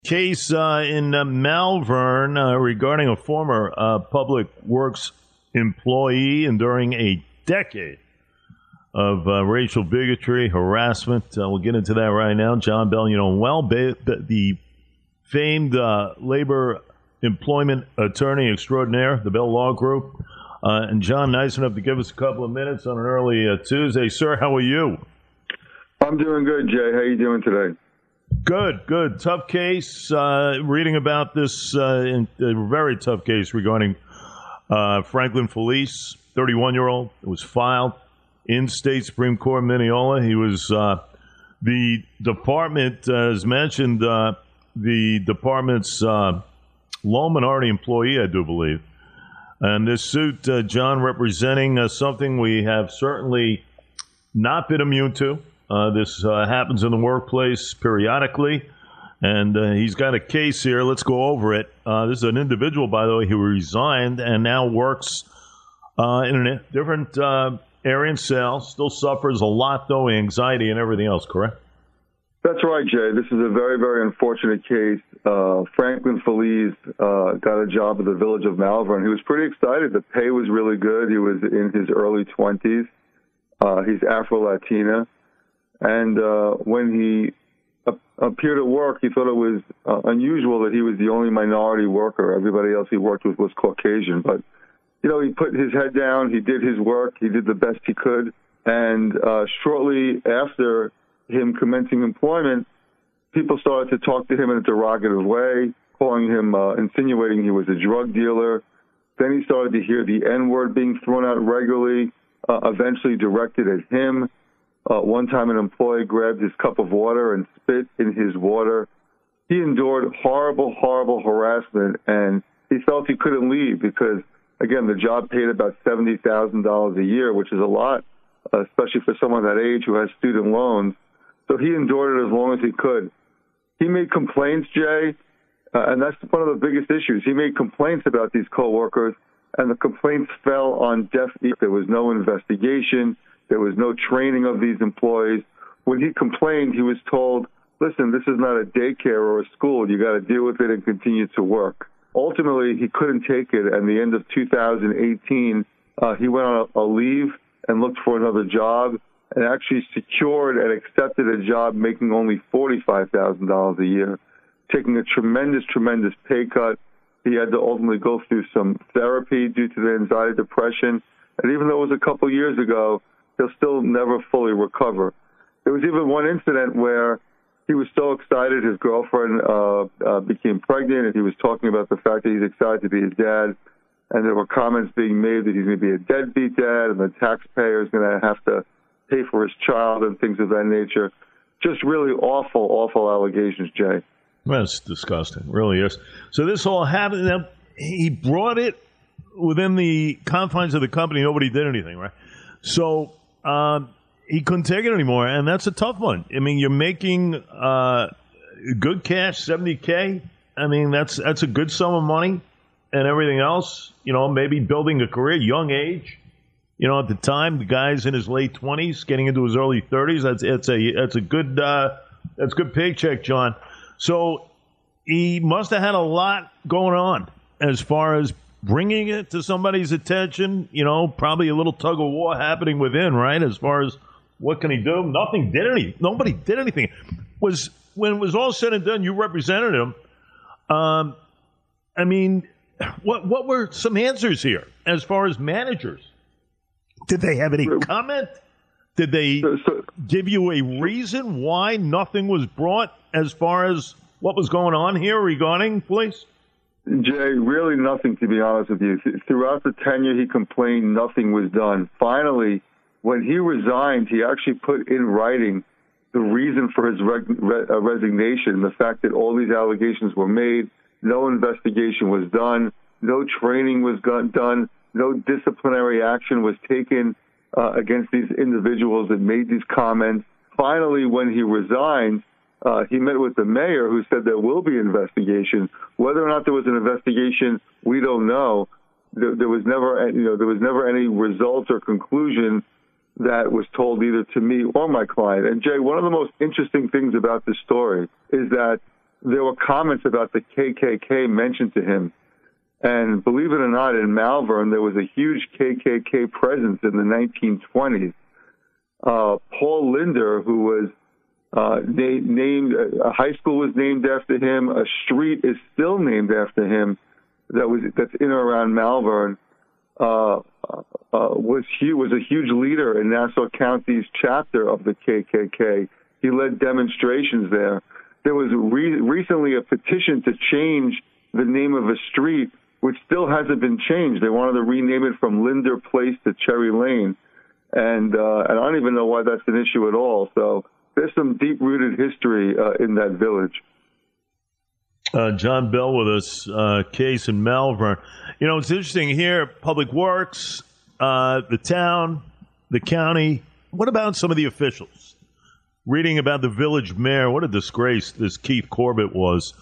Case in Malvern regarding a former public works employee enduring a decade of racial bigotry, harassment. We'll get into that right now. John Bell, you know, the famed labor employment attorney extraordinaire, the Bell Law Group. And John, nice enough to give us a couple of minutes on an early Tuesday. Sir, how are you? I'm doing good, Jay. How you doing today? Good. Tough case. Reading about this a very tough case regarding Franklin Felice, 31-year-old. It was filed in state Supreme Court, Mineola. He was the department, as mentioned, the department's low minority employee, I do believe. And this suit, John, representing something we have certainly not been immune to. This happens in the workplace periodically, and he's got a case here. Let's go over it. This is an individual, by the way, who resigned and now works in a different area in sales. Still suffers a lot, though, anxiety and everything else, correct? That's right, Jay. This is a very, very unfortunate case. Franklin Felice got a job at the village of Malvern. He was pretty excited. The pay was really good. He was in his early 20s. He's Afro-Latina. And when he appeared at work, he thought it was unusual that he was the only minority worker. Everybody else he worked with was Caucasian. But, you know, he put his head down. He did his work. He did the best he could. And shortly after him commencing employment, people started to talk to him in a derogative way, calling him, insinuating he was a drug dealer. Then he started to hear the N-word being thrown out regularly, eventually directed at him. One time an employee grabbed his cup of water and spit in his water. He endured horrible harassment, and he felt he couldn't leave because, again, the job paid about $70,000 a year, which is a lot, especially for someone that age who has student loans. So he endured it as long as he could. He made complaints, Jay, and that's one of the biggest issues. He made complaints about these coworkers, and the complaints fell on deaf ears. There was no investigation. There was no training of these employees. When he complained, he was told, listen, this is not a daycare or a school. You got to deal with it and continue to work. Ultimately, he couldn't take it. At the end of 2018, he went on a leave and looked for another job and actually secured and accepted a job making only $45,000 a year, taking a tremendous pay cut. He had to ultimately go through some therapy due to the anxiety, depression. And even though it was a couple years ago, he'll still never fully recover. There was even one incident where he was so excited his girlfriend became pregnant, and he was talking about the fact that he's excited to be a dad, and there were comments being made that he's going to be a deadbeat dad, and the taxpayer is going to have to pay for his child and things of that nature. Just really awful allegations, Jay. That's disgusting. It really is. So this all happened. Now, he brought it within the confines of the company. Nobody did anything, right? So he couldn't take it anymore, and that's a tough one. I mean, you're making good cash, $70K. I mean, that's a good sum of money, and everything else. You know, maybe building a career, young age. You know, at the time, the guy's in his late 20s, getting into his early 30s. That's a good paycheck, John. So he must have had a lot going on as far as bringing it to somebody's attention. You know, probably a little tug of war happening within, right? As far as what can he do? Nobody did anything. When it was all said and done, you represented him. I mean, what were some answers here as far as managers? Did they have any comment? Did they give you a reason why nothing was brought as far as what was going on here regarding police? Jay, really nothing, to be honest with you. Throughout the tenure he complained, nothing was done. Finally, when he resigned, he actually put in writing the reason for his resignation, the fact that all these allegations were made, no investigation was done, no training was done, no disciplinary action was taken against these individuals that made these comments. Finally, when he resigned, he met with the mayor, who said there will be investigation. Whether or not there was an investigation, we don't know. There was never any results or conclusion that was told either to me or my client. And Jay, one of the most interesting things about this story is that there were comments about the KKK mentioned to him. And believe it or not, in Malvern, there was a huge KKK presence in the 1920s. Paul Linder, who was named, a high school was named after him. A street is still named after him. That's in or around Malvern. Was a huge leader in Nassau County's chapter of the KKK. He led demonstrations there. There was recently a petition to change the name of a street, which still hasn't been changed. They wanted to rename it from Linder Place to Cherry Lane. And I don't even know why that's an issue at all. So there's some deep-rooted history in that village. John Bell with us, case in Malvern. You know, it's interesting here, Public Works, the town, the county. What about some of the officials? Reading about the village mayor, what a disgrace this Keith Corbett was,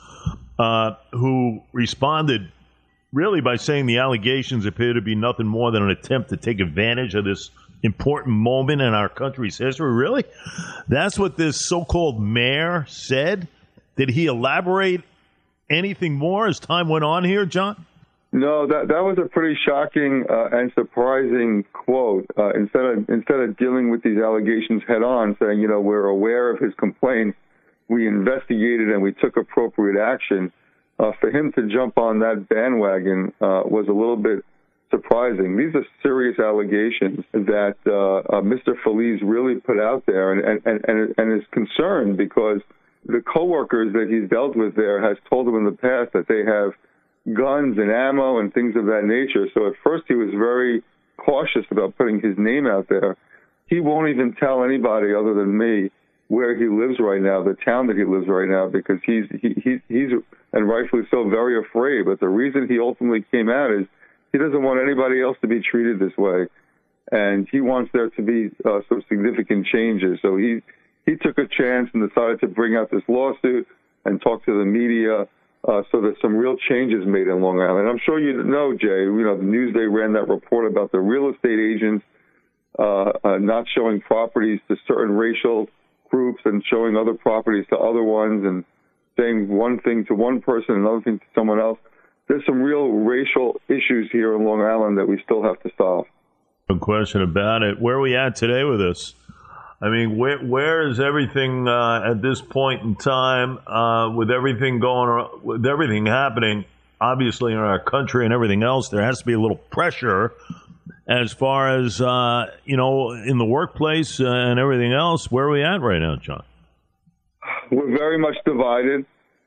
who responded really by saying the allegations appear to be nothing more than an attempt to take advantage of this important moment in our country's history. Really? That's what this so-called mayor said? Did he elaborate anything more as time went on here, John? No, that was a pretty shocking and surprising quote. Instead of dealing with these allegations head on, saying, we're aware of his complaint, we investigated and we took appropriate action, for him to jump on that bandwagon was a little bit surprising. These are serious allegations that Mr. Feliz really put out there and is concerned because the coworkers that he's dealt with there has told him in the past that they have guns and ammo and things of that nature. So at first he was very cautious about putting his name out there. He won't even tell anybody other than me where he lives right now, the town that he lives right now, because he's and rightfully so, very afraid. But the reason he ultimately came out is he doesn't want anybody else to be treated this way, and he wants there to be some significant changes. So he took a chance and decided to bring out this lawsuit and talk to the media so that some real changes made in Long Island. I'm sure you know, Jay, the Newsday ran that report about the real estate agents not showing properties to certain racial groups and showing other properties to other ones and saying one thing to one person and another thing to someone else. There's some real racial issues here in Long Island that we still have to solve. No question about it. Where are we at today with this? I mean, where is everything at this point in time with everything with everything happening, obviously, in our country and everything else? There has to be a little pressure as far as, in the workplace and everything else. Where are we at right now, John? We're very much divided.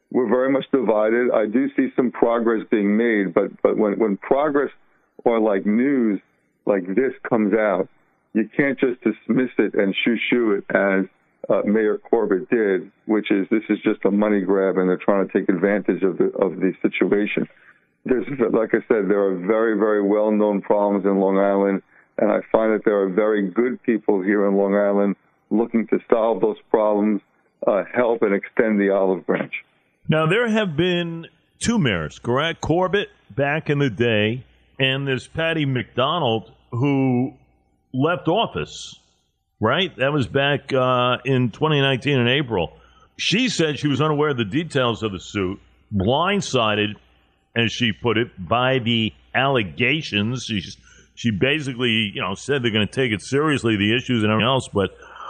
I do see some progress being made, but when progress or like news like this comes out, you can't just dismiss it and shoo it as Mayor Corbett did, this is just a money grab and they're trying to take advantage of the situation. Like I said, there are very, very well-known problems in Long Island, and I find that there are very good people here in Long Island looking to solve those problems, help and extend the olive branch. Now, there have been two mayors, correct? Corbett back in the day, and there's Patty McDonald, who left office, right? That was back in 2019 in April. She said she was unaware of the details of the suit, blindsided, as she put it, by the allegations. She basically, said they're going to take it seriously, the issues and everything else. But,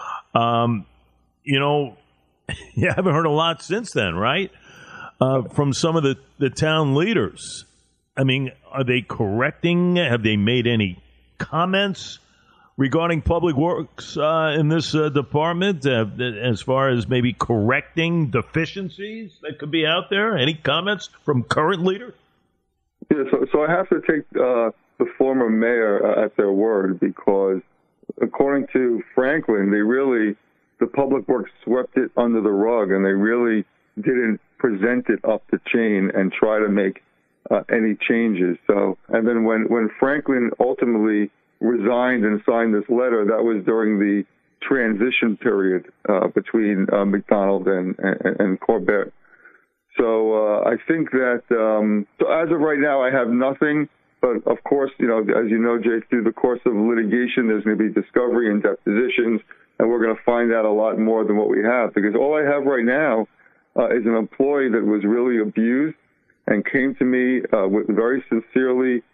you haven't heard a lot since then, right? From some of the town leaders. I mean, are they correcting? Have they made any comments regarding Public Works in this department as far as maybe correcting deficiencies that could be out there? Any comments from current leaders? Yeah, so I have to take the former mayor at their word because according to Franklin, the Public Works swept it under the rug and they really didn't present it up the chain and try to make any changes. So, and then when Franklin ultimately resigned and signed this letter, that was during the transition period between McDonald and Corbett. So I think that so as of right now, I have nothing. But of course, as you know, Jay, through the course of litigation, there's going to be discovery and depositions, and we're going to find out a lot more than what we have. Because all I have right now is an employee that was really abused and came to me very sincerely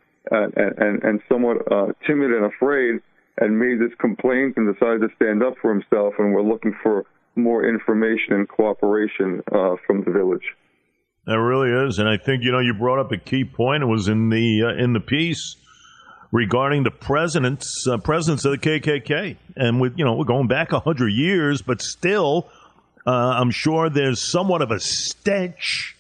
and somewhat timid and afraid, and made this complaint and decided to stand up for himself. And we're looking for more information and cooperation from the village. That really is, and I think you brought up a key point. It was in the piece regarding the presidents of the KKK, and we're going back 100 years, but still, I'm sure there's somewhat of a stench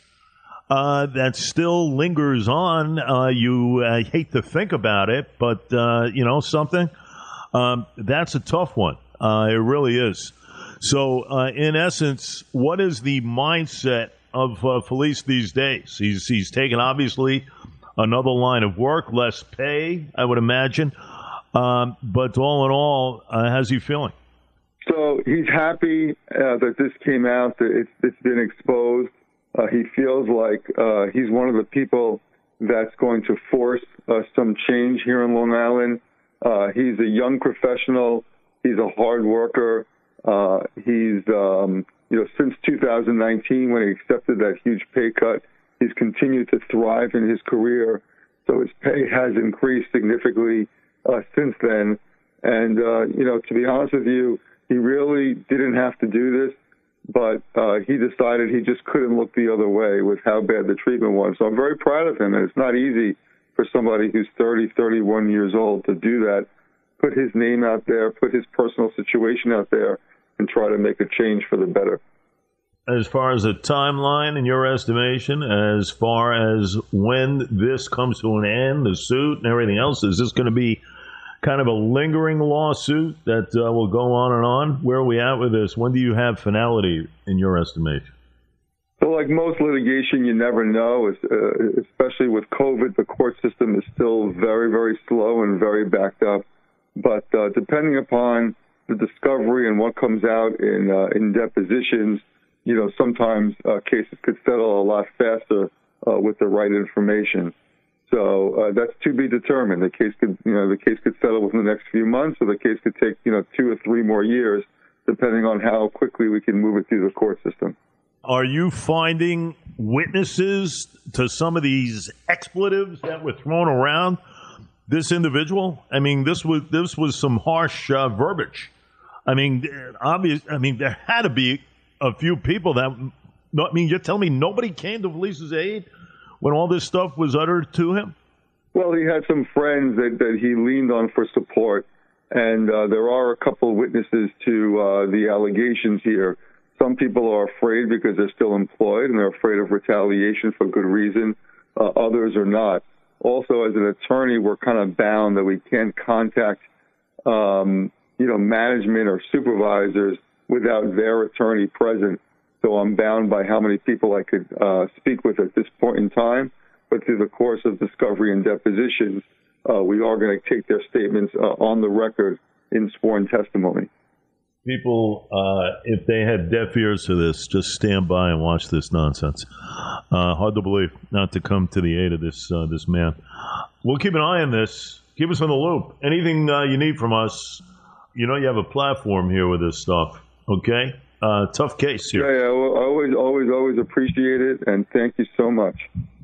that still lingers on. You hate to think about it, but something that's a tough one. It really is. So, in essence, what is the mindset of Felice these days? He's taken, obviously, another line of work, less pay, I would imagine. But all in all, how's he feeling? So he's happy that this came out, that it's been exposed. He feels like he's one of the people that's going to force some change here in Long Island. He's a young professional. He's a hard worker. He's, since 2019, when he accepted that huge pay cut, he's continued to thrive in his career. So his pay has increased significantly since then. And, to be honest with you, he really didn't have to do this, but he decided he just couldn't look the other way with how bad the treatment was. So I'm very proud of him, and it's not easy for somebody who's 30, 31 years old to do that, put his name out there, put his personal situation out there, and try to make a change for the better. As far as a timeline, in your estimation, as far as when this comes to an end, the suit and everything else, is this going to be kind of a lingering lawsuit that will go on and on? Where are we at with this? When do you have finality in your estimation? Well, like most litigation, you never know, especially with COVID. The court system is still very, very slow and very backed up. But depending upon the discovery and what comes out in depositions, sometimes cases could settle a lot faster with the right information. So that's to be determined. The case could settle within the next few months, or the case could take 2 or 3 more years, depending on how quickly we can move it through the court system. Are you finding witnesses to some of these expletives that were thrown around this individual? I mean, this was some harsh verbiage. I mean, there had to be a few people that. You're telling me nobody came to Felice's aid when all this stuff was uttered to him? Well, he had some friends that he leaned on for support, and there are a couple of witnesses to the allegations here. Some people are afraid because they're still employed, and they're afraid of retaliation for good reason. Others are not. Also, as an attorney, we're kind of bound that we can't contact, management or supervisors without their attorney present. So I'm bound by how many people I could speak with at this point in time. But through the course of discovery and depositions, we are going to take their statements on the record in sworn testimony. People, if they had deaf ears to this, just stand by and watch this nonsense. Hard to believe not to come to the aid of this man. We'll keep an eye on this. Keep us in the loop. Anything you need from us, you have a platform here with this stuff. Okay? Tough case here. Yeah. Well, always appreciate it, and thank you so much.